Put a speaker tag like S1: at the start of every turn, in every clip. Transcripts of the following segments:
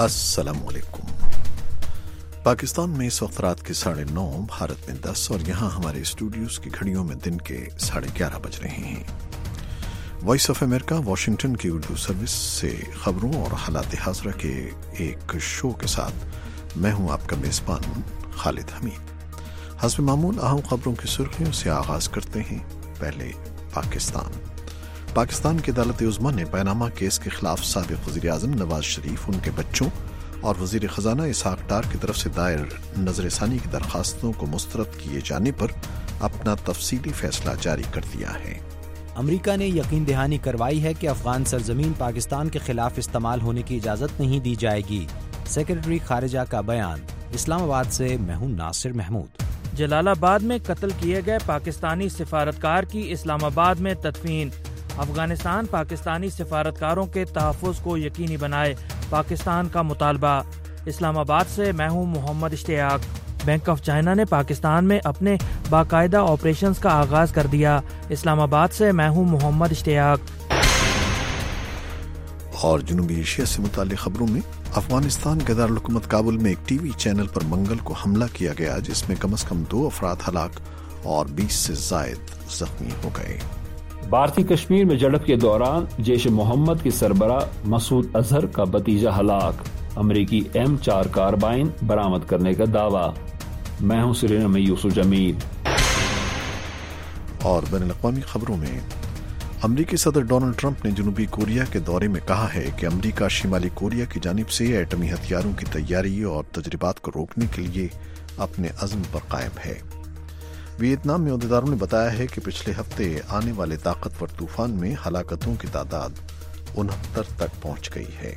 S1: अस्सलाम वालेकुम। पाकिस्तान में इस वक्त रात के 9:30, भारत में 10 और यहाँ हमारे स्टूडियोज़ की घड़ियों में दिन के 11:30 बज रहे हैं। वॉइस ऑफ अमेरिका वाशिंगटन की उर्दू सर्विस से खबरों और हालात हाज़रा के एक शो के साथ मैं हूँ आपका मेज़बान खालिद हमीद। हस्ब मामूल अहम खबरों की सुर्खियों से आगाज़ करते हैं। पहले पाकिस्तान की अदालत उज़्मा ने पनामा केस के खिलाफ साबिक़ वज़ीर-ए-आज़म नवाज शरीफ, उनके बच्चों और वज़ीर ख़ज़ाना इसहाक़ डार की तरफ से दायर नज़र-ए-सानी की दरख्वास्तों को मुस्तरद किए जाने पर अपना तफसीली फ़ैसला जारी कर दिया है।
S2: अमरीका ने यकीन दहानी करवाई है कि अफ़गान सरज़मीन पाकिस्तान के खिलाफ इस्तेमाल होने की इजाज़त नहीं दी जाएगी। सेक्रेटरी खारिजा का बयान। इस्लामाबाद से मैं हूं नासिर महमूद।
S3: जलालाबाद में कत्ल किए गए पाकिस्तानी सिफारतकार की इस्लामाबाद में तदफीन। अफगानिस्तान पाकिस्तानी सिफारतकारों के तहफ़्फ़ुज़ को यकीनी बनाए, पाकिस्तान का मुतालबा। इस्लामाबाद से मैं हूं Mohammad Ishtiaq. Bank of China ने पाकिस्तान में अपने बाकायदा ऑपरेशंस का आगाज़ कर दिया। इस्लामाबाद से मैं हूं मोहम्मद इश्तियाक।
S1: और जनूबी एशिया से मुताल्लिक़ खबरों में अफगानिस्तान के दारुल हुकूमत काबुल में एक टीवी चैनल पर मंगल को हमला किया गया, जिसमें कम से कम 2 अफराद हलाक और 20 से ज़ायद जख्मी हो गए।
S4: भारतीय कश्मीर में झड़प के दौरान जैश मोहम्मद के सरबराह मसूद अजहर का भतीजा हलाक। अमरीकी M4 कारबाइन बरामद करने का दावा। मैं हूं सिरीना में यूसुफ जमील।
S1: और बैनुल-अक़वामी खबरों में अमरीकी सदर डोनाल्ड ट्रंप ने जनूबी कोरिया के दौरे में कहा है कि अमरीका शिमाली कोरिया की जानिब से एटमी हथियारों की तैयारी और तजर्बात को रोकने के लिए अपने अज़्म पर कायम है। वियतनाम में अहदेदारों ने बताया है कि पिछले हफ्ते आने वाले ताकतवर तूफान में हलाकतों की तादाद 69 तक पहुंच गई है।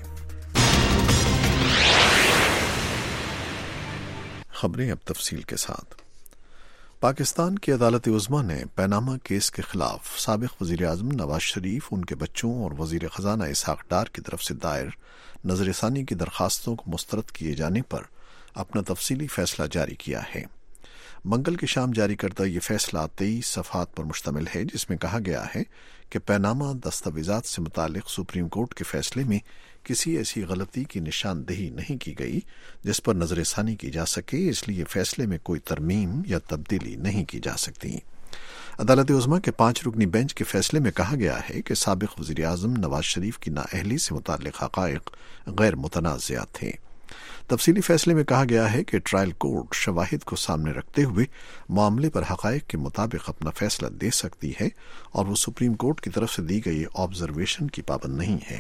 S1: खबरें अब तफसील के साथ। पाकिस्तान की अदालत उज़्मा ने पनामा केस के खिलाफ साबिक़ वज़ीर-ए-आज़म नवाज शरीफ, उनके बच्चों और वज़ीर ख़ज़ाना इसहाक़ डार की तरफ से दायर नज़र-ए-सानी की दरख्वास्तों को मुस्तरद किए जाने पर अपना तफसीली फ़ैसला जारी किया है। मंगल की शाम जारी करदा ये फैसला 23 सफ़हात पर मुश्तमिल है, जिसमें कहा गया है कि पनामा दस्तावेज़ात से मुतालिक सुप्रीम कोर्ट के फैसले में किसी ऐसी गलती की निशानदेही नहीं की गई जिस पर नज़र-ए-सानी की जा सके, इसलिए फैसले में कोई तरमीम या तब्दीली नहीं की जा सकती। अदालत उज़्मा के 5 रुकनी बेंच के फैसले में कहा गया है कि साबिक़ वज़ीर-ए-आज़म नवाज शरीफ की नाअहली से मुतालिक हक़ाइक़ गैर मुतनाज़िया थे। तफसीली फैसले में कहा गया है कि ट्रायल कोर्ट शवाहिद को सामने रखते हुए मामले पर हक़ाइक़ के मुताबिक अपना फैसला दे सकती है और वो सुप्रीम कोर्ट की तरफ से दी गई ऑब्जर्वेशन की पाबंद नहीं है।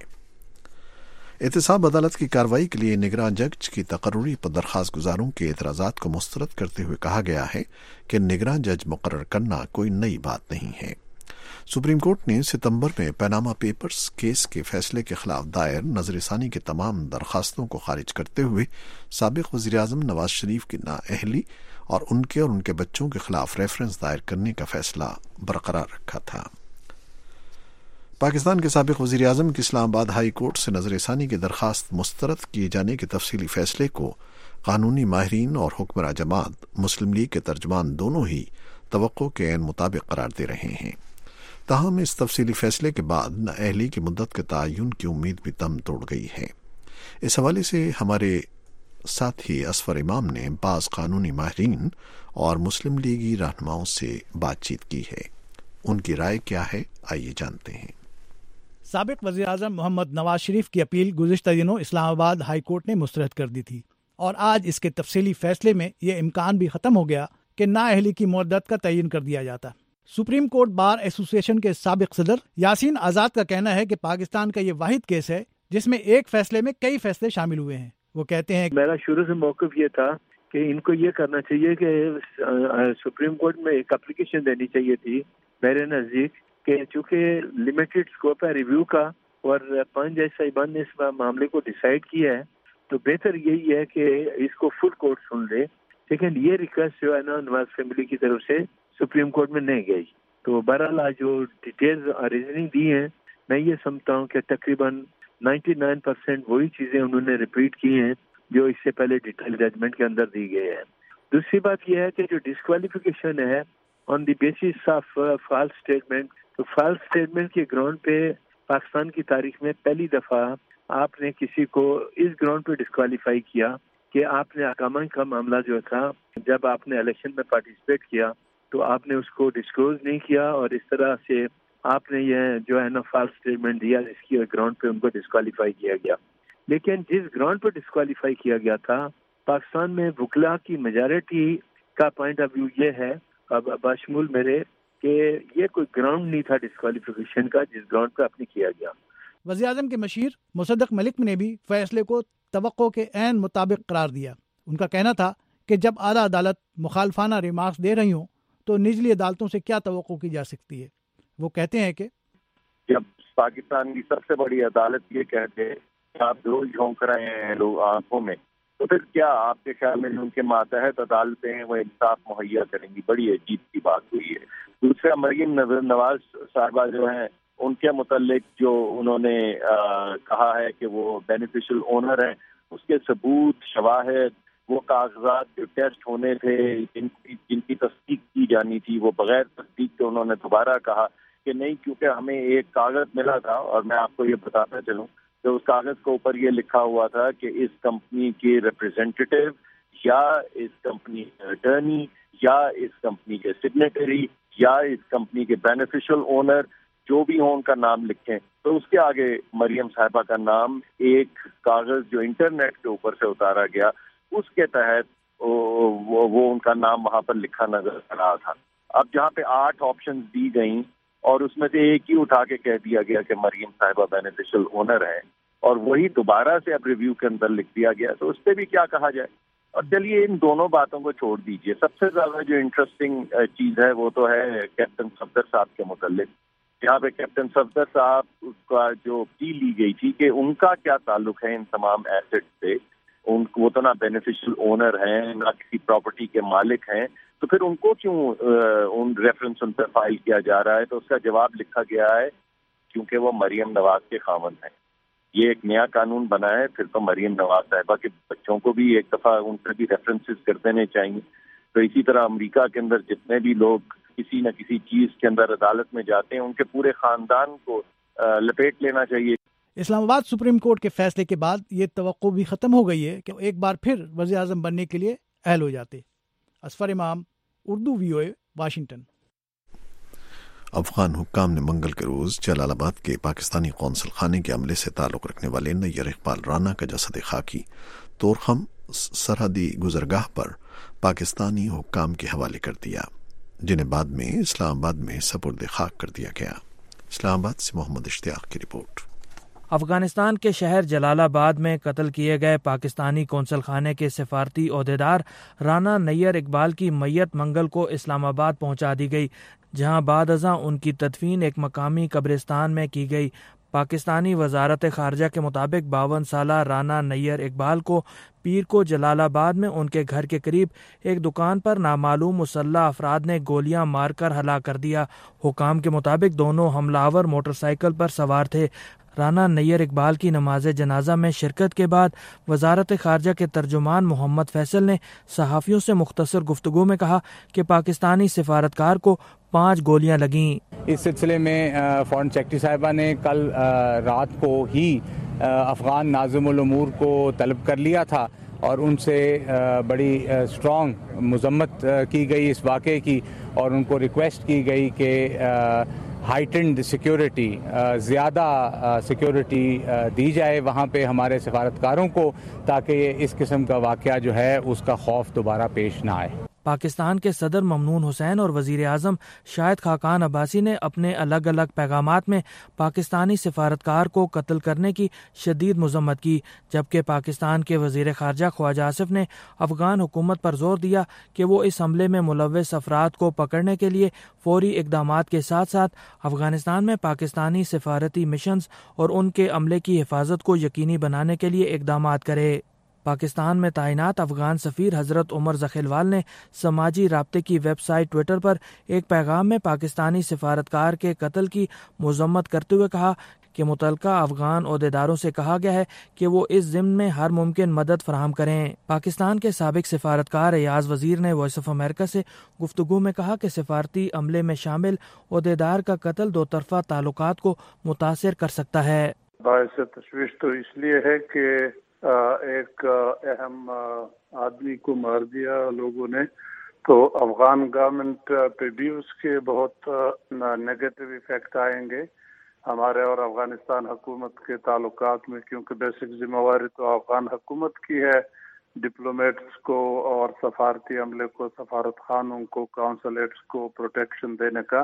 S1: एहतसाब अदालत की कार्रवाई के लिए निगरान जज की तकर्रुरी पर दरख्वास्त गुजारों के एतराज़ात को मुस्तरद करते हुए कहा गया है कि निगरान जज मुकर्रर करना कोई नई बात नहीं है। सुप्रीम कोर्ट ने सितंबर में पनामा पेपर्स केस के फैसले के खिलाफ दायर नज़र-ए-सानी के तमाम दरख्वास्तों को खारिज करते हुए साबिक़ वज़ीर-ए-आज़म नवाज शरीफ की नाअहली और उनके बच्चों के खिलाफ रेफरेंस दायर करने का फैसला बरकरार रखा था। पाकिस्तान के साबिक़ वज़ीर-ए-आज़म की इस्लामाबाद हाई कोर्ट से नज़र-ए-सानी की दरख्वास्त मुस्तरद किए जाने के तफसीली फैसले को कानूनी माहिरीन और हुक्मरां जमात मुस्लिम लीग के तर्जमान दोनों ही तवक्को के ऐन मुताबिक करार दे रहे हैं। ताहम इस तफसीली फैसले के बाद नाअहली की मुद्दत के तयन की उम्मीद भी दम तोड़ गई है। इस हवाले से हमारे साथी असफर इमाम ने बाज़ कानूनी माहिरीन और मुस्लिम लीगी रहनुमाओं से बातचीत की है। उनकी राय क्या है, आइए जानते हैं।
S5: साबिक़ वज़ीर-ए-आज़म मोहम्मद नवाज शरीफ की अपील गुज़िश्ता दिनों इस्लामाबाद हाई कोर्ट ने मुस्तरद कर दी थी और आज इसके तफसीली फैसले में ये इम्कान भी ख़त्म हो गया कि नाअहली की मुद्दत का तयन कर दिया जाता। सुप्रीम कोर्ट बार एसोसिएशन के साबिक़ सदर यासीन आज़ाद का कहना है कि पाकिस्तान का ये वाहिद केस है जिसमें एक फैसले में कई फैसले शामिल हुए हैं। वो कहते हैं,
S6: मेरा शुरू से मौक़िफ़ ये था कि इनको ये करना चाहिए कि सुप्रीम कोर्ट में एक एप्लीकेशन देनी चाहिए थी मेरे नज़दीक कि चूँकि लिमिटेड स्कोप है रिव्यू का और 5 जज साहिबान ने इस मामले को डिसाइड किया है, तो बेहतर यही है कि इसको फुल कोर्ट सुन ले। लेकिन ये रिक्वेस्ट जो है ना नवाज फैमिली की तरफ से सुप्रीम कोर्ट में नहीं गई। तो बहरहाल जो डिटेल्स और रीजनिंग दी है, मैं ये समझता हूँ कि तकरीबन 99% वही चीज़ें उन्होंने रिपीट की हैं जो इससे पहले डिटेल जजमेंट के अंदर दी गई है। दूसरी बात यह है कि जो डिस्क्वालिफिकेशन है on the basis of false statement, तो फॉल्स स्टेटमेंट के ग्राउंड पे पाकिस्तान की तारीख में पहली दफ़ा آپ نے کسی کو اس گراؤنڈ پہ ڈسکوالیفائی کیا کہ آپ نے اقامہ کا معاملہ جو تھا جب آپ نے الیکشن میں پارٹیسپیٹ کیا تو آپ نے اس کو ڈسکلوز نہیں کیا، اور اس طرح سے آپ نے یہ جو ہے نا فالس اسٹیٹمنٹ دیا، جس کی گراؤنڈ پہ ان کو ڈسکوالیفائی کیا گیا. لیکن جس گراؤنڈ پہ ڈسکوالیفائی کیا گیا تھا، پاکستان میں وکلا کی میجارٹی کا پوائنٹ آف ویو یہ ہے بشمول میرے کہ یہ کوئی گراؤنڈ نہیں تھا ڈسکوالیفیکیشن کا جس گراؤنڈ پہ اپنے کیا گیا.
S5: وزیر اعظم کے مشیر مصدق ملک نے بھی فیصلے کو توقع کے عین مطابق قرار دیا. ان کا کہنا تھا کہ جب اعلیٰ عدالت مخالفانہ ریمارکس دے رہی ہوں تو نچلی عدالتوں سے کیا توقع کی جا سکتی ہے. وہ کہتے ہیں کہ
S7: جب پاکستان کی سب سے بڑی عدالت یہ کہتے کہ آپ روز جھونک رہے ہیں لوگ آنکھوں میں، تو پھر کیا آپ کے خیال میں ان کے ماتحت عدالتیں وہ انصاف مہیا کریں گی؟ بڑی عجیب کی بات ہوئی ہے. دوسرا، مریم نواز صاحبہ جو ہیں ان کے متعلق جو انہوں نے کہا ہے کہ وہ بینیفیشل اونر ہیں، اس کے ثبوت، شواہد، وہ کاغذات جو ٹیسٹ ہونے تھے جن کی تصدیق کی جانی تھی، وہ بغیر تصدیق کے انہوں نے دوبارہ کہا کہ نہیں، کیونکہ ہمیں ایک کاغذ ملا تھا. اور میں آپ کو یہ بتاتا چلوں کہ اس کاغذ کے اوپر یہ لکھا ہوا تھا کہ اس کمپنی کے ریپریزنٹیٹیو یا اس کمپنی کے اٹرنی یا اس کمپنی کے سگنیٹری یا اس کمپنی کے بینیفیشل اونر جو بھی ہوں ان کا نام لکھیں. تو اس کے آگے مریم صاحبہ کا نام ایک کاغذ جو انٹرنیٹ کے اوپر سے اتارا گیا اس کے تحت وہ ان کا نام وہاں پر لکھا نظر آ رہا تھا. اب جہاں پہ 8 آپشن دی گئیں اور اس میں سے ایک ہی اٹھا کے کہہ دیا گیا کہ مریم صاحبہ بینیفیشل اونر ہے، اور وہی دوبارہ سے اب ریویو کے اندر لکھ دیا گیا، تو اس پہ بھی کیا کہا جائے. اور چلیے ان دونوں باتوں کو چھوڑ دیجیے. سب سے زیادہ جو انٹرسٹنگ چیز ہے وہ تو ہے کیپٹن صفدر صاحب کے متعلق. یہاں پہ کیپٹن صفدر صاحب کا جو پی لی گئی تھی کہ ان کا کیا تعلق ہے ان تمام ایسٹ سے. وہ تو نہ بینیفیشل اونر ہیں نہ کسی پراپرٹی کے مالک ہیں، تو پھر ان کو کیوں ریفرنس ان پر فائل کیا جا رہا ہے؟ تو اس کا جواب لکھا گیا ہے کیونکہ وہ مریم نواز کے خاوند ہیں. یہ ایک نیا قانون بنا ہے، پھر تو مریم نواز صاحبہ کے بچوں کو بھی ایک دفعہ ان پر بھی ریفرنسز کر دینے چاہیے. تو اسی طرح امریکہ کے اندر جتنے بھی لوگ کسی نہ کسی چیز کے اندر عدالت میں جاتے ہیں ان کے پورے خاندان کو لپیٹ لینا چاہیے.
S5: اسلام آباد سپریم کورٹ کے فیصلے کے بعد یہ توقع بھی ختم ہو گئی ہے کہ ایک بار پھر وزیر اعظم بننے کے لیے اہل ہو جاتے. اصفر امام، اردو VOA، واشنگٹن.
S1: افغان حکام نے منگل کے روز جلال آباد کے پاکستانی قونصل خانے کے عملے سے تعلق رکھنے والے نیر اقبال رانا کا جسد خاکی طورخم سرحدی گزرگاہ پر پاکستانی حکام کے حوالے کر دیا، جنہیں بعد میں اسلام آباد میں سپرد خاک کر دیا گیا. اسلام آباد سے محمد اشتیاق کی رپورٹ.
S3: افغانستان کے شہر جلال آباد میں قتل کیے گئے پاکستانی قونصل خانے کے سفارتی عہدیدار رانا نیر اقبال کی میت منگل کو اسلام آباد پہنچا دی گئی، جہاں بعد ازاں ان کی تدفین ایک مقامی قبرستان میں کی گئی. پاکستانی وزارت خارجہ کے مطابق 52 سالہ رانا نیر اقبال کو پیر کو جلال آباد میں ان کے گھر کے قریب ایک دکان پر نامعلوم مسلح افراد نے گولیاں مار کر ہلاک کر دیا. حکام کے مطابق دونوں حملہ آور موٹر سائیکل پر سوار تھے. رانا نیر اقبال کی نماز جنازہ میں شرکت کے بعد وزارت خارجہ کے ترجمان محمد فیصل نے صحافیوں سے مختصر گفتگو میں کہا کہ پاکستانی سفارتکار کو 5 گولیاں لگیں.
S8: اس سلسلے میں فارن سیکرٹری صاحبہ نے کل رات کو ہی افغان ناظم الامور کو طلب کر لیا تھا اور ان سے بڑی اسٹرانگ مذمت کی گئی اس واقعے کی، اور ان کو ریکویسٹ کی گئی کہ ہائٹنڈ سیکیورٹی، زیادہ سیکیورٹی دی جائے وہاں پہ ہمارے سفارتکاروں کو، تاکہ اس قسم کا واقعہ جو ہے اس کا خوف دوبارہ پیش نہ آئے.
S3: پاکستان کے صدر ممنون حسین اور وزیر اعظم شاہد خاقان عباسی نے اپنے الگ الگ پیغامات میں پاکستانی سفارتکار کو قتل کرنے کی شدید مذمت کی، جبکہ پاکستان کے وزیر خارجہ خواجہ آصف نے افغان حکومت پر زور دیا کہ وہ اس حملے میں ملوث افراد کو پکڑنے کے لیے فوری اقدامات کے ساتھ ساتھ افغانستان میں پاکستانی سفارتی مشنز اور ان کے عملے کی حفاظت کو یقینی بنانے کے لیے اقدامات کرے. پاکستان میں تعینات افغان سفیر حضرت عمر ذخیلوال نے سماجی رابطے کی ویب سائٹ ٹویٹر پر ایک پیغام میں پاکستانی سفارتکار کے قتل کی مذمت کرتے ہوئے کہا کہ متعلقہ افغان عہدیداروں سے کہا گیا ہے کہ وہ اس ضمن میں ہر ممکن مدد فراہم کریں. پاکستان کے سابق سفارتکار ایاز وزیر نے وائس آف امریکہ سے گفتگو میں کہا کہ سفارتی عملے میں شامل عہدیدار کا قتل 2 طرفہ تعلقات کو متاثر کر سکتا ہے.
S9: باعث تشویش تو اس لیے ہے کہ ایک اہم آدمی کو مار دیا لوگوں نے، تو افغان گورنمنٹ پہ بھی اس کے بہت نیگیٹو ایفیکٹ آئیں گے ہمارے اور افغانستان حکومت کے تعلقات میں، کیونکہ بیسک ذمہ داری تو افغان حکومت کی ہے ڈپلومیٹس کو اور سفارتی عملے کو، سفارت خانوں کو، کونسلیٹس کو پروٹیکشن دینے کا۔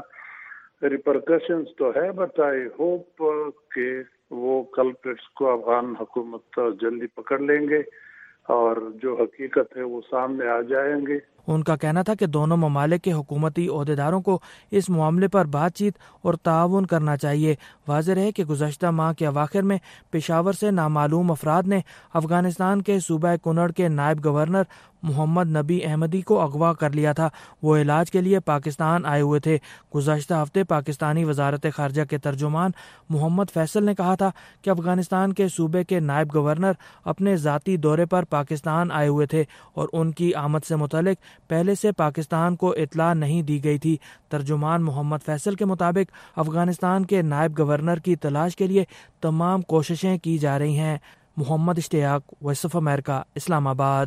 S9: ریپرکشنز تو ہے، بٹ آئی ہوپ کہ وہ کلپریٹس کو افغان حکومت جلدی پکڑ لیں گے اور جو حقیقت ہے وہ سامنے آ جائیں گے۔
S3: ان کا کہنا تھا کہ دونوں ممالک کے حکومتی عہدیداروں کو اس معاملے پر بات چیت اور تعاون کرنا چاہیے۔ واضح ہے کہ گزشتہ ماہ کے اواخر میں پشاور سے نامعلوم افراد نے افغانستان کے صوبہ کنڑ کے نائب گورنر محمد نبی احمدی کو اغوا کر لیا تھا۔ وہ علاج کے لیے پاکستان آئے ہوئے تھے۔ گزشتہ ہفتے پاکستانی وزارت خارجہ کے ترجمان محمد فیصل نے کہا تھا کہ افغانستان کے صوبے کے نائب گورنر اپنے ذاتی دورے پر پاکستان آئے ہوئے تھے اور ان کی آمد سے متعلق پہلے سے پاکستان کو اطلاع نہیں دی گئی تھی۔ ترجمان محمد فیصل کے مطابق افغانستان کے نائب گورنر کی تلاش کے لیے تمام کوششیں کی جا رہی ہیں۔ محمد اشتیاق، وائس آف امریکہ، اسلام آباد۔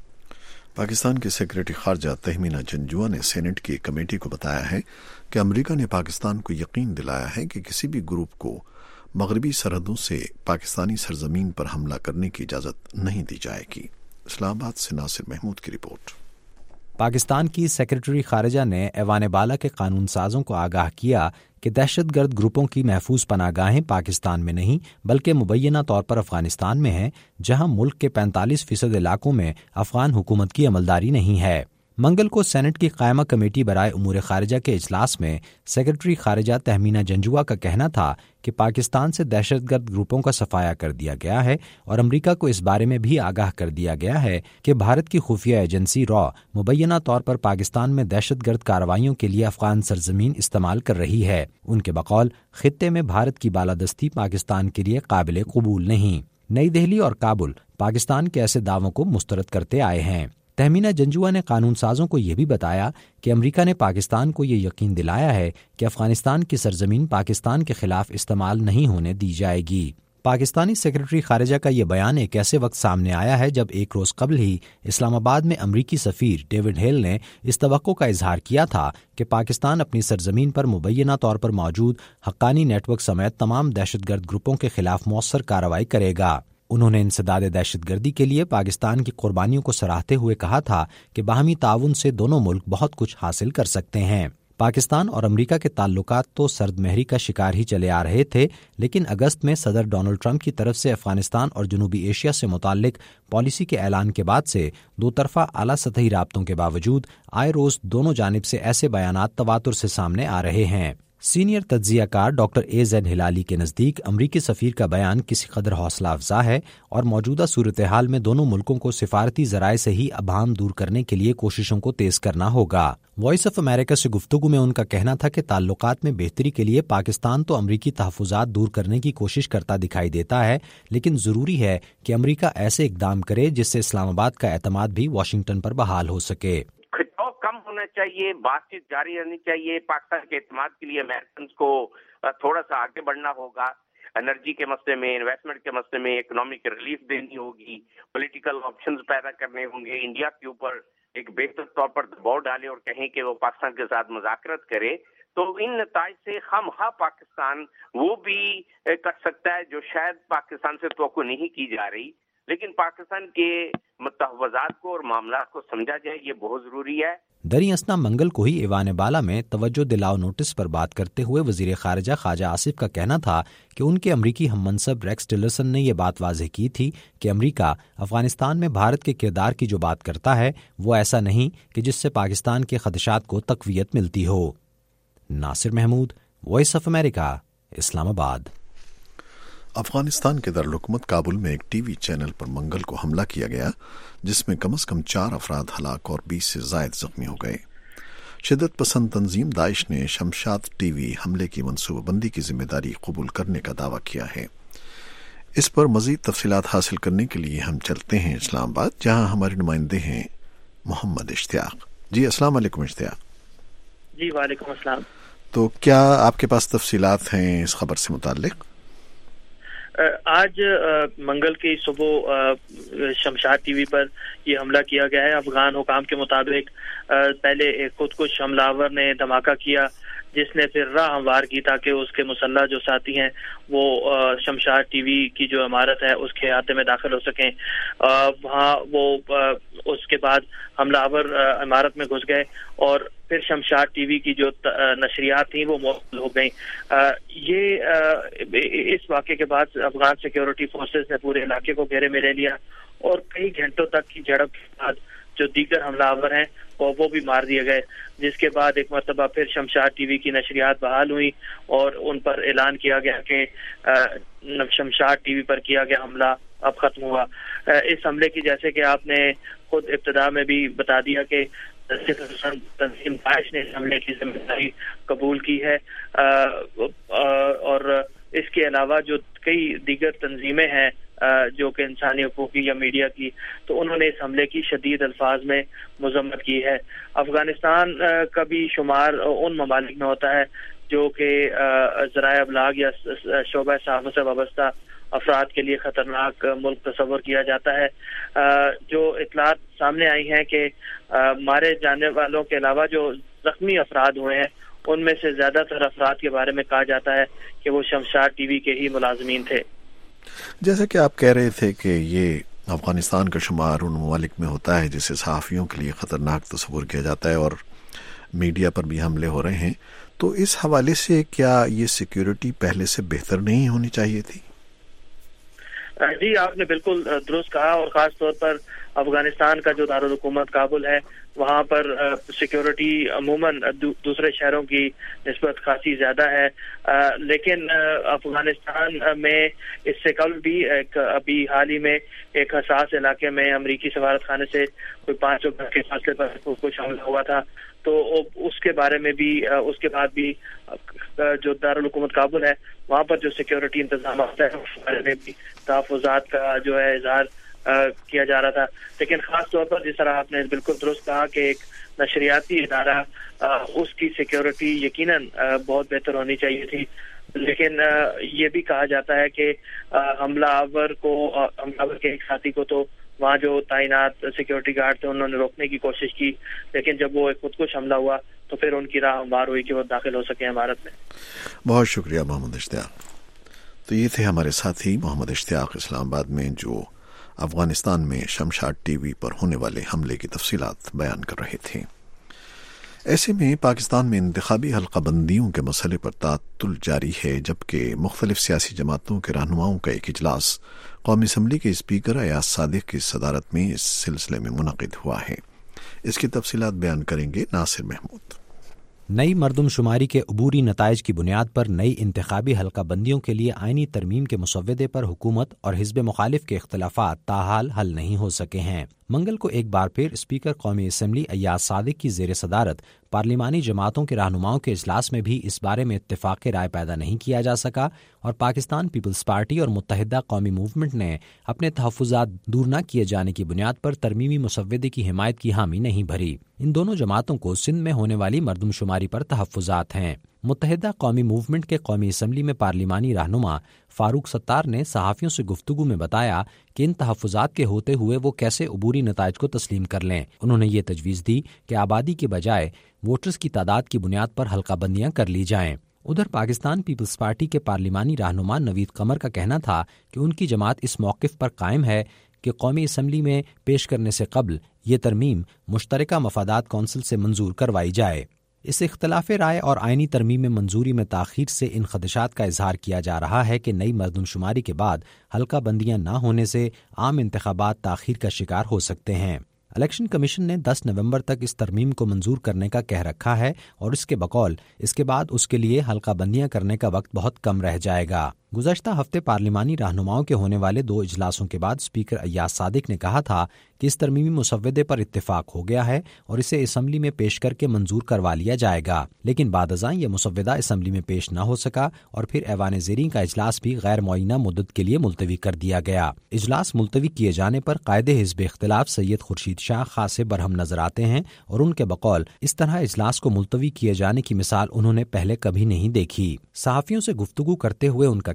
S1: پاکستان کے سیکرٹری خارجہ تہمینہ جنجوعہ نے سینٹ کی ایک کمیٹی کو بتایا ہے کہ امریکہ نے پاکستان کو یقین دلایا ہے کہ کسی بھی گروپ کو مغربی سرحدوں سے پاکستانی سرزمین پر حملہ کرنے کی اجازت نہیں دی جائے گی۔ اسلام آباد سے ناصر محمود کی رپورٹ۔
S2: پاکستان کی سیکرٹری خارجہ نے ایوان بالا کے قانون سازوں کو آگاہ کیا کہ دہشت گرد گروپوں کی محفوظ پناہ گاہیں پاکستان میں نہیں بلکہ مبینہ طور پر افغانستان میں ہیں، جہاں ملک کے 45% علاقوں میں افغان حکومت کی عملداری نہیں ہے۔ منگل کو سینٹ کی قائمہ کمیٹی برائے امور خارجہ کے اجلاس میں سیکرٹری خارجہ تہمینہ جنجوعہ کا کہنا تھا کہ پاکستان سے دہشت گرد گروپوں کا صفایا کر دیا گیا ہے اور امریکہ کو اس بارے میں بھی آگاہ کر دیا گیا ہے کہ بھارت کی خفیہ ایجنسی را مبینہ طور پر پاکستان میں دہشت گرد کارروائیوں کے لیے افغان سرزمین استعمال کر رہی ہے۔ ان کے بقول خطے میں بھارت کی بالادستی پاکستان کے لیے قابل قبول نہیں۔ نئی دہلی اور کابل پاکستان کے ایسے دعووں کو مسترد کرتے آئے ہیں۔ تہمینہ جنجوعہ نے قانون سازوں کو یہ بھی بتایا کہ امریکہ نے پاکستان کو یہ یقین دلایا ہے کہ افغانستان کی سرزمین پاکستان کے خلاف استعمال نہیں ہونے دی جائے گی۔ پاکستانی سیکرٹری خارجہ کا یہ بیان ایک ایسے وقت سامنے آیا ہے جب ایک روز قبل ہی اسلام آباد میں امریکی سفیر ڈیوڈ ہیل نے اس توقع کا اظہار کیا تھا کہ پاکستان اپنی سرزمین پر مبینہ طور پر موجود حقانی نیٹ ورک سمیت تمام دہشت گرد گروپوں کے خلاف مؤثر کارروائی کرے گا۔ انہوں نے انسداد دہشت گردی کے لیے پاکستان کی قربانیوں کو سراہتے ہوئے کہا تھا کہ باہمی تعاون سے دونوں ملک بہت کچھ حاصل کر سکتے ہیں۔ پاکستان اور امریکہ کے تعلقات تو سرد مہری کا شکار ہی چلے آ رہے تھے، لیکن اگست میں صدر ڈونلڈ ٹرمپ کی طرف سے افغانستان اور جنوبی ایشیا سے متعلق پالیسی کے اعلان کے بعد سے دو طرفہ اعلیٰ سطحی رابطوں کے باوجود آئے روز دونوں جانب سے ایسے بیانات تواتر سے سامنے آ رہے ہیں۔ سینئر تجزیہ کار ڈاکٹر اے زیڈ ہلالی کے نزدیک امریکی سفیر کا بیان کسی قدر حوصلہ افزا ہے اور موجودہ صورتحال میں دونوں ملکوں کو سفارتی ذرائع سے ہی ابہام دور کرنے کے لیے کوششوں کو تیز کرنا ہوگا۔ وائس آف امریکہ سے گفتگو میں ان کا کہنا تھا کہ تعلقات میں بہتری کے لیے پاکستان تو امریکی تحفظات دور کرنے کی کوشش کرتا دکھائی دیتا ہے، لیکن ضروری ہے کہ امریکہ ایسے اقدام کرے جس سے اسلام آباد کا اعتماد بھی واشنگٹن پر بحال ہو سکے۔
S10: کم ہونا چاہیے، بات چیت جاری رہنی چاہیے۔ پاکستان کے اعتماد کے لیے امریکنز کو تھوڑا سا آگے بڑھنا ہوگا۔ انرجی کے مسئلے میں، انویسٹمنٹ کے مسئلے میں اکنامک ریلیف دینی ہوگی، پولیٹیکل آپشنز پیدا کرنے ہوں گے۔ انڈیا کے اوپر ایک بہتر طور پر دباؤ ڈالے اور کہیں کہ وہ پاکستان کے ساتھ مذاکرات کرے، تو ان نتائج سے خواہ پاکستان وہ بھی کر سکتا ہے جو شاید پاکستان سے توقع نہیں کی جا رہی۔ لیکن پاکستان کے تحفظات کو اور معاملات کو سمجھا جائے، یہ بہت ضروری ہے۔
S2: دریں اثنا منگل کو ہی ایوان بالا میں توجہ دلاؤ نوٹس پر بات کرتے ہوئے وزیر خارجہ خواجہ آصف کا کہنا تھا کہ ان کے امریکی ہم منصب ریکس ٹلرسن نے یہ بات واضح کی تھی کہ امریکہ افغانستان میں بھارت کے کردار کی جو بات کرتا ہے وہ ایسا نہیں کہ جس سے پاکستان کے خدشات کو تقویت ملتی ہو۔ Nasir Mahmood, Voice of America, Islamabad.
S1: Afghanistan کے دارالحکومت کابل میں ایک ٹی وی چینل پر منگل کو حملہ کیا گیا جس میں کم از کم 4 افراد ہلاک اور 20 سے زائد زخمی ہو گئے۔ شدت پسند تنظیم داعش نے شمشاد ٹی وی حملے کی منصوبہ بندی کی ذمہ داری قبول کرنے کا دعویٰ کیا ہے۔ اس پر مزید تفصیلات حاصل کرنے کے لیے ہم چلتے ہیں اسلام آباد، جہاں ہمارے نمائندے ہیں محمد اشتیاق۔ جی السلام علیکم اشتیاق۔
S11: جی وعلیکم السلام۔
S1: تو کیا آپ کے پاس تفصیلات ہیں اس خبر سے متعلق؟
S11: آج منگل کی صبح شمشاد ٹی وی پر یہ حملہ کیا گیا ہے. افغان حکام کے مطابق پہلے ایک خود کش حملہ آور نے دھماکہ کیا جس نے پھر راہ ہموار کی تاکہ اس کے مسلح جو ساتھی ہیں وہ شمشاد ٹی وی کی جو عمارت ہے اس کے احاطے میں داخل ہو سکیں. وہاں وہ اس کے بعد حملہ آور عمارت میں گھس گئے اور پھر شمشاد ٹی وی کی جو نشریات تھیں وہ معطل ہو گئیں. اس واقعے کے بعد افغان سیکیورٹی فورسز نے پورے علاقے کو گھیرے میں لے لیا اور کئی گھنٹوں تک کی جھڑپ کے بعد جو دیگر حملہ آور ہیں وہ بھی مار دیے گئے، جس کے بعد ایک مرتبہ پھر شمشاد ٹی وی کی نشریات بحال ہوئی اور ان پر اعلان کیا گیا کہ شمشاد ٹی وی پر کیا گیا حملہ اب ختم ہوا. اس حملے کی جیسے کہ آپ نے خود ابتدا میں بھی بتا دیا کہ تنظیم داعش نے اس حملے کی ذمہ داری قبول کی ہے، اور اس کے علاوہ جو کئی دیگر تنظیمیں ہیں جو کہ انسانی حقوق کی یا میڈیا کی، تو انہوں نے اس حملے کی شدید الفاظ میں مذمت کی ہے. افغانستان کا بھی شمار ان ممالک میں ہوتا ہے جو کہ ذرائع ابلاغ یا شعبہ صحافت سے وابستہ افراد کے لیے خطرناک ملک تصور کیا جاتا ہے. جو اطلاعات سامنے آئی ہیں کہ مارے جانے والوں کے علاوہ جو زخمی افراد ہوئے ہیں ان میں سے زیادہ تر افراد کے بارے میں کہا جاتا ہے کہ وہ شمشاد ٹی وی کے ہی ملازمین تھے.
S1: جیسا کہ آپ کہہ رہے تھے کہ یہ افغانستان کا شمار ان ممالک میں ہوتا ہے جسے صحافیوں کے لیے خطرناک تصور کیا جاتا ہے اور میڈیا پر بھی حملے ہو رہے ہیں، تو اس حوالے سے کیا یہ سیکیورٹی پہلے سے بہتر نہیں ہونی چاہیے تھی؟
S11: جی آپ نے بالکل درست کہا، اور خاص طور پر افغانستان کا جو دارالحکومت کابل ہے وہاں پر سیکیورٹی عموماً دوسرے شہروں کی نسبت خاصی زیادہ ہے، لیکن افغانستان میں اس سے قبل بھی ابھی حال ہی میں ایک حساس علاقے میں امریکی سفارت خانے سے کوئی 500 گز کے فاصلے پر کچھ حملہ ہوا تھا. تو اس کے بارے میں بھی اس کے بعد بھی جو دارالحکومت کابل ہے وہاں پر جو سیکیورٹی انتظامات ہیں اس بارے میں بھی تحفظات کا جو ہے اظہار کیا جا رہا تھا. لیکن خاص طور پر جس طرح آپ نے بالکل درست کہا کہ ایک نشریاتی ادارہ اس کی سیکیورٹی یقیناً بہت بہتر ہونی چاہیے تھی. لیکن یہ بھی کہا جاتا ہے کہ حملہ آور کے ایک ساتھی کو تو وہاں جو تعینات سیکیورٹی گارڈ تھے انہوں نے روکنے کی کوشش کی، لیکن جب وہ ایک خودکش حملہ ہوا تو پھر ان کی راہ ہموار ہوئی کہ وہ داخل ہو سکے عمارت میں.
S1: بہت شکریہ محمد اشتیاق. تو یہ تھے ہمارے ساتھی محمد اشتیاق اسلام آباد میں، جو افغانستان میں شمشاد ٹی وی پر ہونے والے حملے کی تفصیلات بیان کر رہے تھے. ایسے میں پاکستان میں انتخابی حلقہ بندیوں کے مسئلے پر تعطل جاری ہے، جبکہ مختلف سیاسی جماعتوں کے رہنماؤں کا ایک اجلاس قومی اسمبلی کے اسپیکر ایاز صادق کی صدارت میں اس سلسلے میں منعقد ہوا ہے. اس کی تفصیلات بیان کریں گے ناصر محمود.
S2: نئی مردم شماری کے عبوری نتائج کی بنیاد پر نئی انتخابی حلقہ بندیوں کے لیے آئینی ترمیم کے مسودے پر حکومت اور حزب مخالف کے اختلافات تاحال حل نہیں ہو سکے ہیں. منگل کو ایک بار پھر اسپیکر قومی اسمبلی ایاز صادق کی زیر صدارت پارلیمانی جماعتوں کے رہنماؤں کے اجلاس میں بھی اس بارے میں اتفاق رائے پیدا نہیں کیا جا سکا، اور پاکستان پیپلز پارٹی اور متحدہ قومی موومنٹ نے اپنے تحفظات دور نہ کیے جانے کی بنیاد پر ترمیمی مسودے کی حمایت کی حامی نہیں بھری. ان دونوں جماعتوں کو سندھ میں ہونے والی مردم شماری پر تحفظات ہیں. متحدہ قومی موومنٹ کے قومی اسمبلی میں پارلیمانی رہنما فاروق ستار نے صحافیوں سے گفتگو میں بتایا کہ ان تحفظات کے ہوتے ہوئے وہ کیسے عبوری نتائج کو تسلیم کر لیں. انہوں نے یہ تجویز دی کہ آبادی کے بجائے ووٹرز کی تعداد کی بنیاد پر حلقہ بندیاں کر لی جائیں. ادھر پاکستان پیپلز پارٹی کے پارلیمانی رہنما نوید قمر کا کہنا تھا کہ ان کی جماعت اس موقف پر قائم ہے کہ قومی اسمبلی میں پیش کرنے سے قبل یہ ترمیم مشترکہ مفادات کونسل سے منظور کروائی جائے. اس اختلاف رائے اور آئینی ترمیم میں منظوری میں تاخیر سے ان خدشات کا اظہار کیا جا رہا ہے کہ نئی مردم شماری کے بعد حلقہ بندیاں نہ ہونے سے عام انتخابات تاخیر کا شکار ہو سکتے ہیں. الیکشن کمیشن نے 10 نومبر تک اس ترمیم کو منظور کرنے کا کہہ رکھا ہے، اور اس کے بقول اس کے بعد اس کے لیے حلقہ بندیاں کرنے کا وقت بہت کم رہ جائے گا. گزشتہ ہفتے پارلیمانی رہنماؤں کے ہونے والے 2 اجلاسوں کے بعد اسپیکر ایاز صادق نے کہا تھا کہ اس ترمیمی مسودے پر اتفاق ہو گیا ہے اور اسے اسمبلی میں پیش کر کے منظور کروا لیا جائے گا، لیکن بعد ازاں یہ مسودہ اسمبلی میں پیش نہ ہو سکا اور پھر ایوان زیریں کا اجلاس بھی غیر معینہ مدت کے لیے ملتوی کر دیا گیا. اجلاس ملتوی کیے جانے پر قائد حزب اختلاف سید خورشید شاہ خاصے برہم نظر آتے ہیں، اور ان کے بقول اس طرح اجلاس کو ملتوی کیے جانے کی مثال انہوں نے پہلے کبھی نہیں دیکھی. صحافیوں سے گفتگو کرتے ہوئے ان کا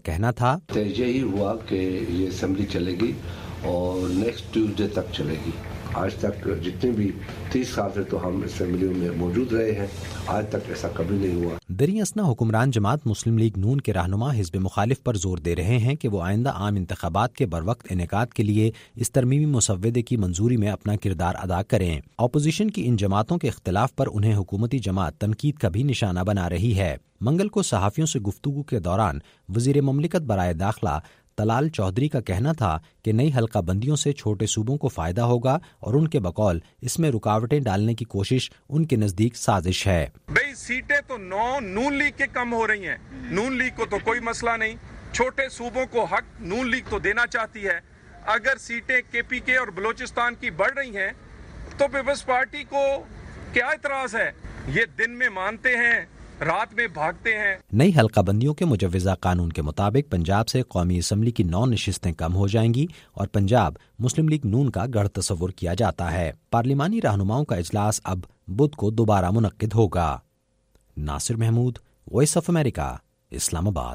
S2: کہنا تھا،
S12: یہی ہوا کہ یہ اسمبلی چلے گی اور نیکسٹ ٹیوزڈے تک چلے گی. آج تک جتنے بھی 30 سال سے تو ہم اسمبلیوں میں موجود رہے ہیں، آج تک ایسا کبھی نہیں ہوا.
S2: دریں اثنا حکمران جماعت مسلم لیگ نون کے رہنما حزب مخالف پر زور دے رہے ہیں کہ وہ آئندہ عام انتخابات کے بروقت انعقاد کے لیے اس ترمیمی مسودے کی منظوری میں اپنا کردار ادا کریں. اپوزیشن کی ان جماعتوں کے اختلاف پر انہیں حکومتی جماعت تنقید کا بھی نشانہ بنا رہی ہے. منگل کو صحافیوں سے گفتگو کے دوران وزیر مملکت برائے داخلہ طلال چودھری کا کہنا تھا کہ نئی حلقہ بندیوں سے چھوٹے صوبوں کو فائدہ ہوگا اور ان کے بقول اس میں رکاوٹیں ڈالنے کی کوشش ان کے نزدیک سازش ہے.
S13: بھئی سیٹیں تو نون لیگ کے کم ہو رہی ہیں، نون لیگ کو تو کوئی مسئلہ نہیں، چھوٹے صوبوں کو حق نون لیگ تو دینا چاہتی ہے. اگر سیٹیں کے پی کے اور بلوچستان کی بڑھ رہی ہیں تو پیپلز پارٹی کو کیا اعتراض ہے؟ یہ دن میں مانتے ہیں، رات میں بھاگتے ہیں.
S2: نئی حلقہ بندیوں کے مجوزہ قانون کے مطابق پنجاب سے قومی اسمبلی کی 9 نشستیں کم ہو جائیں گی اور پنجاب مسلم لیگ نون کا گڑھ تصور کیا جاتا ہے. پارلیمانی رہنماؤں کا اجلاس اب بدھ کو دوبارہ منعقد ہوگا. Nasir Mahmood, Voice of America, Islamabad.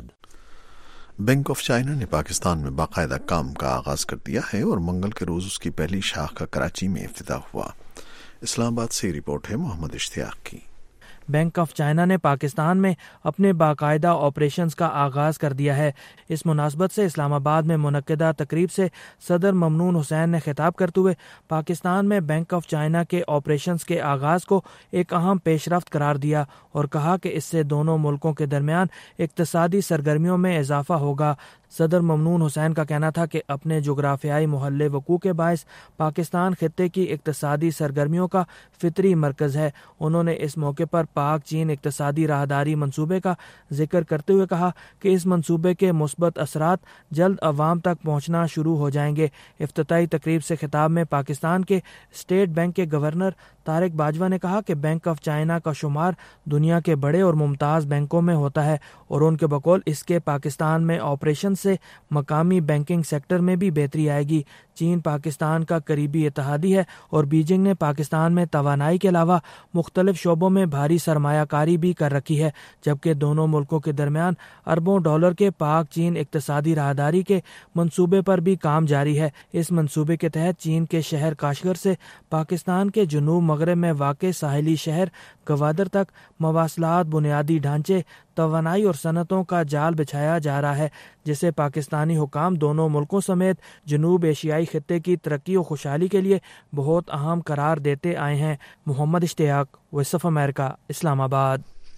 S1: Bank of China نے پاکستان میں باقاعدہ کام کا آغاز کر دیا ہے اور منگل کے روز اس کی پہلی شاخ کا کراچی میں افتتاح ہوا. اسلام آباد سے رپورٹ ہے محمد اشتیاق کی.
S3: بینک آف چائنا نے پاکستان میں اپنے باقاعدہ آپریشنز کا آغاز کر دیا ہے. اس مناسبت سے اسلام آباد میں منعقدہ تقریب سے صدر ممنون حسین نے خطاب کرتے ہوئے پاکستان میں بینک آف چائنا کے آپریشنز کے آغاز کو ایک اہم پیش رفت قرار دیا اور کہا کہ اس سے دونوں ملکوں کے درمیان اقتصادی سرگرمیوں میں اضافہ ہوگا. صدر ممنون حسین کا کہنا تھا کہ اپنے جغرافیائی محلِ وقوع کے باعث پاکستان خطے کی اقتصادی سرگرمیوں کا فطری مرکز ہے. انہوں نے اس موقع پر پاک چین اقتصادی راہداری منصوبے کا ذکر کرتے ہوئے کہا کہ اس منصوبے کے مثبت اثرات جلد عوام تک پہنچنا شروع ہو جائیں گے. افتتاحی تقریب سے خطاب میں پاکستان کے اسٹیٹ بینک کے گورنر طارق باجوہ نے کہا کہ بینک آف چائنا کا شمار دنیا کے بڑے اور ممتاز بینکوں میں ہوتا ہے اور ان کے بقول اس کے پاکستان میں آپریشن سے مقامی بینکنگ سیکٹر میں بھی بہتری آئے گی. چین پاکستان کا قریبی اتحادی ہے اور بیجنگ نے پاکستان میں توانائی کے علاوہ مختلف شعبوں میں بھاری سرمایہ کاری بھی کر رکھی ہے، جبکہ دونوں ملکوں کے درمیان اربوں ڈالر کے پاک چین اقتصادی راہداری کے منصوبے پر بھی کام جاری ہے. اس منصوبے کے تحت چین کے شہر کاشغر سے پاکستان کے جنوب مغرب میں واقع ساحلی شہر گوادر تک مواصلات، بنیادی ڈھانچے، توانائی اور صنعتوں کا جال بچھایا جا رہا ہے، جسے پاکستانی حکام دونوں ملکوں سمیت جنوب ایشیائی خطے کی ترقی و خوشحالی کے لیے بہت اہم قرار دیتے آئے ہیں. محمد اشتیاق، وائس آف امریکہ، اسلام آباد.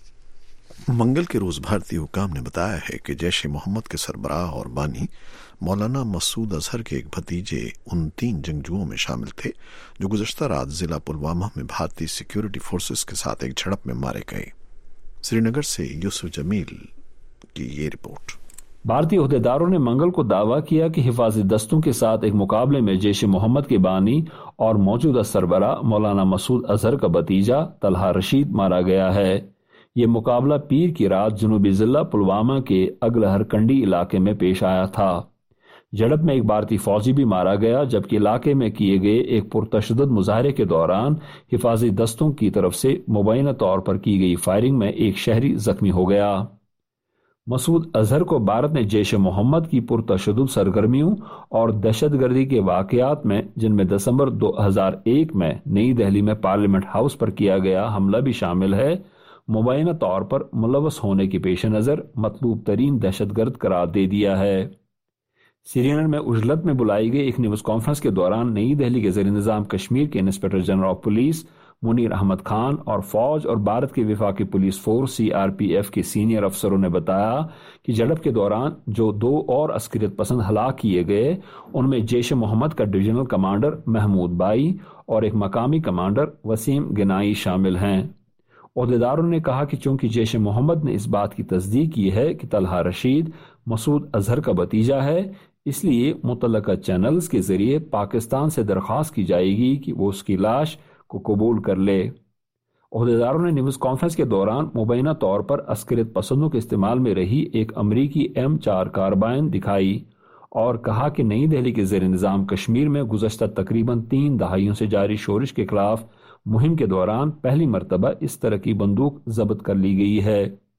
S1: منگل کے روز بھارتی حکام نے بتایا ہے کہ جیش محمد کے سربراہ اور بانی مولانا مسعود اظہر کے ایک بھتیجے ان 3 جنگجوؤں میں شامل تھے جو گزشتہ رات ضلع پلوامہ میں بھارتی سیکیورٹی فورسز کے ساتھ ایک جھڑپ میں مارے گئے. سری نگر سے یوسف جمیل کی یہ رپورٹ.
S4: بھارتی عہدیداروں نے منگل کو دعویٰ کیا کہ حفاظتی دستوں کے ساتھ ایک مقابلے میں جیش محمد کے بانی اور موجودہ سربراہ مولانا مسعود اظہر کا بھتیجا طلحہ رشید مارا گیا ہے. یہ مقابلہ پیر کی رات جنوبی ضلع پلوامہ کے اگلہر کنڈی علاقے میں پیش آیا تھا. جھڑپ میں ایک بھارتی فوجی بھی مارا گیا، جبکہ علاقے میں کیے گئے ایک پرتشدد مظاہرے کے دوران حفاظتی دستوں کی طرف سے مبینہ طور پر کی گئی فائرنگ میں ایک شہری زخمی ہو گیا. مسعود اظہر کو بھارت نے جیش محمد کی پرتشدد سرگرمیوں اور دہشت گردی کے واقعات میں، جن میں دسمبر 2001 میں نئی دہلی میں پارلیمنٹ ہاؤس پر کیا گیا حملہ بھی شامل ہے، مبینہ طور پر ملوث ہونے کے پیش نظر مطلوب ترین دہشت گرد قرار دے دیا ہے. سری نگر میں اجلت میں بلائی گئی ایک نیوز کانفرنس کے دوران نئی دہلی کے زیر نظام کشمیر کے inspector general of police Munir Ahmad Khan اور فوج اور بھارت کے وفاقی پولیس فورس CRPF کے سینئر افسروں نے بتایا کہ جھڑپ کے دوران جو 2 اور عسکریت پسند ہلاک کیے گئے ان میں جیش محمد کا ڈویژنل کمانڈر محمود بائی اور ایک مقامی کمانڈر وسیم گنائی شامل ہیں. عہدیداروں نے کہا کہ چونکہ جیش محمد نے اس بات کی تصدیق کی ہے کہ طلحہ رشید مسعود اظہر کا بھتیجا ہے، اس لیے متعلقہ چینلز کے ذریعے پاکستان سے درخواست کی جائے گی کہ وہ اس کی لاش کو قبول کر لے. عہدیداروں نے نیوز کانفرنس کے دوران مبینہ طور پر عسکریت پسندوں کے استعمال میں رہی ایک امریکی M4 کاربائن دکھائی اور کہا کہ نئی دہلی کے زیر نظام کشمیر میں گزشتہ تقریباً 3 دہائیوں سے جاری شورش کے خلاف مہم کے دوران پہلی مرتبہ اس طرح کی بندوق ضبط کر لی گئی ہے.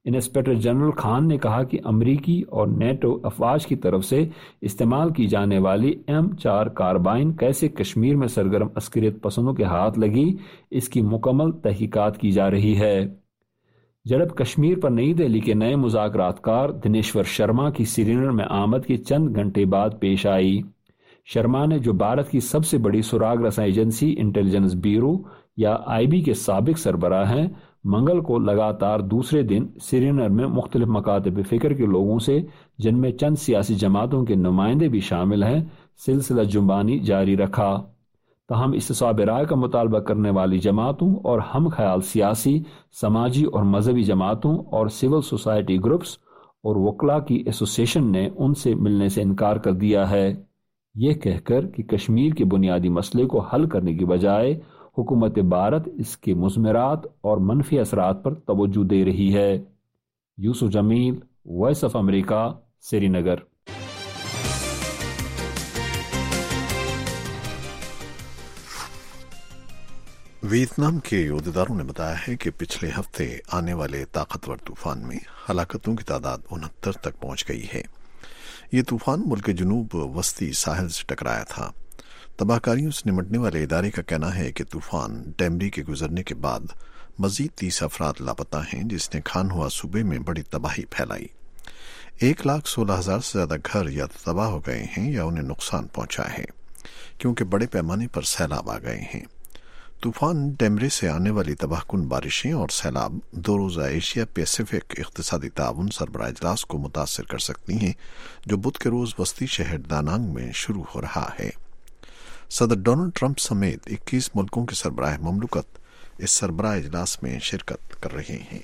S4: انسپیکٹر جنرل خان نے کہا کہ امریکی اور نیٹو افواج کی طرف سے استعمال کی جانے والی M4 کاربائن کیسے کشمیر میں سرگرم عسکریت پسندوں کے ہاتھ لگی، اس کی مکمل تحقیقات کی جا رہی ہے۔ جھڑپ کشمیر پر نئی دہلی کے نئے مذاکرات کار دنیشور شرما کی سری نگر میں آمد کے چند گھنٹے بعد پیش آئی۔ شرما نے، جو بھارت کی سب سے بڑی سراغ رساں ایجنسی انٹیلیجنس بیورو یا IB کے سابق سربراہ ہیں، منگل کو لگاتار دوسرے دن سری نگر میں مختلف مکاتب فکر کے لوگوں سے، جن میں چند سیاسی جماعتوں کے نمائندے بھی شامل ہیں، سلسلہ جنبانی جاری رکھا۔ تاہم استصواب رائے کا مطالبہ کرنے والی جماعتوں اور ہم خیال سیاسی، سماجی اور مذہبی جماعتوں اور سول سوسائٹی گروپس اور وکلاء کی ایسوسی ایشن نے ان سے ملنے سے انکار کر دیا ہے، یہ کہہ کر کہ کشمیر کے بنیادی مسئلے کو حل کرنے کی بجائے حکومت بھارت اس کے مضمرات اور منفی اثرات پر توجہ دے رہی ہے۔ Yusuf Jameel, Voice of America, Srinagar.
S1: Vietnam کے عہدیداروں نے بتایا ہے کہ پچھلے ہفتے آنے والے طاقتور طوفان میں ہلاکتوں کی تعداد 69 تک پہنچ گئی ہے۔ یہ طوفان ملک جنوب وسطی ساحل سے ٹکرایا تھا۔ تباہ کاریوں سے نمٹنے والے ادارے کا کہنا ہے کہ طوفان ڈیمری کے گزرنے کے بعد مزید 30 افراد لاپتہ ہیں، جس نے کھانہوا صوبے میں بڑی تباہی پھیلائی۔ 1,16,000 سے زیادہ گھر یا تباہ ہو گئے ہیں یا انہیں نقصان پہنچا ہے، کیونکہ بڑے پیمانے پر سیلاب آ گئے ہیں۔ طوفان ڈیمرے سے آنے والی تباہ کن بارشیں اور سیلاب 2 روزہ ایشیا پیسیفک اقتصادی تعاون سربراہ اجلاس کو متاثر کر سکتی ہیں، جو بدھ کے روز وسطی شہر دانانگ میں شروع ہو رہا ہے۔ صدر ڈونلڈ ٹرمپ سمیت 21 ملکوں کے سربراہ مملکت اس سربراہ اجلاس میں شرکت کر رہے ہیں۔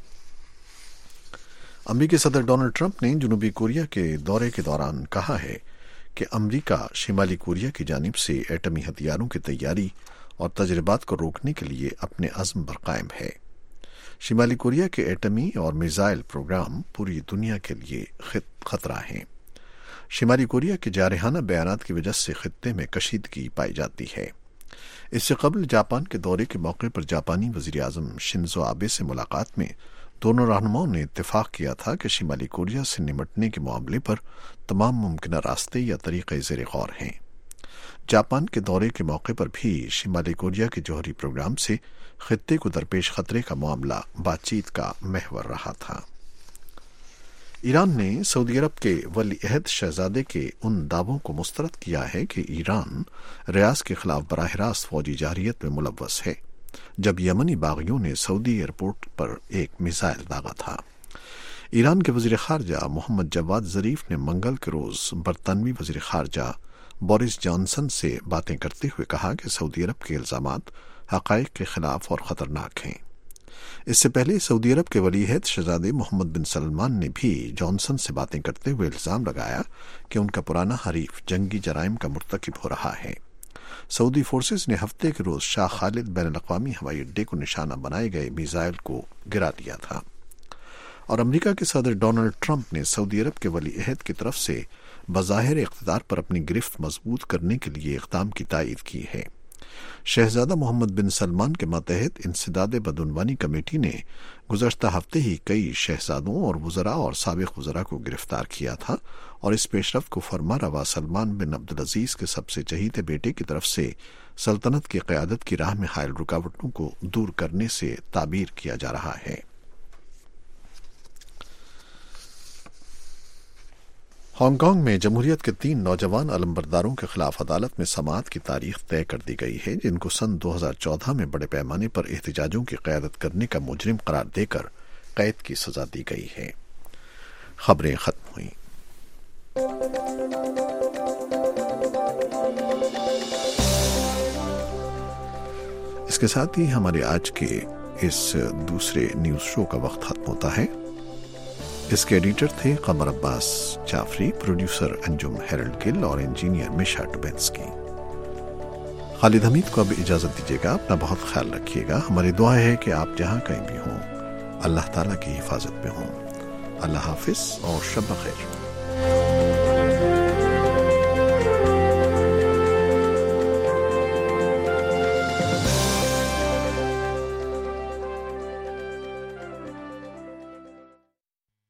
S1: امریکی صدر ڈونلڈ ٹرمپ نے جنوبی کوریا کے دورے کے دوران کہا ہے کہ امریکہ شمالی کوریا کی جانب سے ایٹمی ہتھیاروں کی تیاری اور تجربات کو روکنے کے لیے اپنے عزم پر قائم ہے۔ شمالی کوریا کے ایٹمی اور میزائل پروگرام پوری دنیا کے لیے خطرہ ہیں۔ شمالی کوریا کے جارحانہ بیانات کی وجہ سے خطے میں کشیدگی پائی جاتی ہے۔ اس سے قبل جاپان کے دورے کے موقع پر جاپانی وزیر اعظم شنزو آبے سے ملاقات میں دونوں رہنماؤں نے اتفاق کیا تھا کہ شمالی کوریا سے نمٹنے کے معاملے پر تمام ممکنہ راستے یا طریقے زیر غور ہیں۔ جاپان کے دورے کے موقع پر بھی شمالی کوریا کے جوہری پروگرام سے خطے کو درپیش خطرے کا معاملہ بات چیت کا محور رہا تھا۔ ایران نے سعودی عرب کے ولی عہد شہزادے کے ان دعووں کو مسترد کیا ہے کہ ایران ریاض کے خلاف براہ راست فوجی جارحیت میں ملوث ہے، جب یمنی باغیوں نے سعودی ایئرپورٹ پر ایک میزائل داغا تھا۔ ایران کے وزیر خارجہ محمد جواد ظریف نے منگل کے روز برطانوی وزیر خارجہ بورس جانسن سے باتیں کرتے ہوئے کہا کہ سعودی عرب کے الزامات حقائق کے خلاف اور خطرناک ہیں۔ اس سے پہلے سعودی عرب کے ولی عہد شہزادے محمد بن سلمان نے بھی جانسن سے باتیں کرتے ہوئے الزام لگایا کہ ان کا پرانا حریف جنگی جرائم کا مرتکب ہو رہا ہے۔ سعودی فورسز نے ہفتے کے روز شاہ خالد بین الاقوامی ہوائی اڈے کو نشانہ بنائے گئے میزائل کو گرا دیا تھا، اور امریکہ کے صدر ڈونلڈ ٹرمپ نے سعودی عرب کے ولی عہد کی طرف سے بظاہر اقتدار پر اپنی گرفت مضبوط کرنے کے لیے اقدام کی تائید کی ہے۔ شہزادہ محمد بن سلمان کے ماتحت انسداد بدعنوانی کمیٹی نے گزشتہ ہفتے ہی کئی شہزادوں اور وزراء اور سابق وزراء کو گرفتار کیا تھا، اور اس پیش رفت کو فرما روا سلمان بن عبدالعزیز کے سب سے چہیتے بیٹے کی طرف سے سلطنت کی قیادت کی راہ میں حائل رکاوٹوں کو دور کرنے سے تعبیر کیا جا رہا ہے۔ ہانگ کانگ میں جمہوریت کے 3 نوجوان علمبرداروں کے خلاف عدالت میں سماعت کی تاریخ طے کر دی گئی ہے، جن کو سن 2014 میں بڑے پیمانے پر احتجاجوں کی قیادت کرنے کا مجرم قرار دے کر قید کی سزا دی گئی ہے۔ خبریں ختم ہوئیں۔ اس کے ساتھ ہی ہمارے آج کے اس دوسرے نیوز شو کا وقت ختم ہوتا ہے۔ اس کے ایڈیٹر تھے قمر عباس جعفری، پروڈیوسر انجم ہیرلڈ گل اور انجینئر میشا ٹوبینسکی۔ خالد حمید کو اب اجازت دیجیے گا، اپنا بہت خیال رکھیے گا۔ ہماری دعا ہے کہ آپ جہاں کہیں بھی ہوں اللہ تعالیٰ کی حفاظت میں ہوں۔ اللہ حافظ اور شب بخیر۔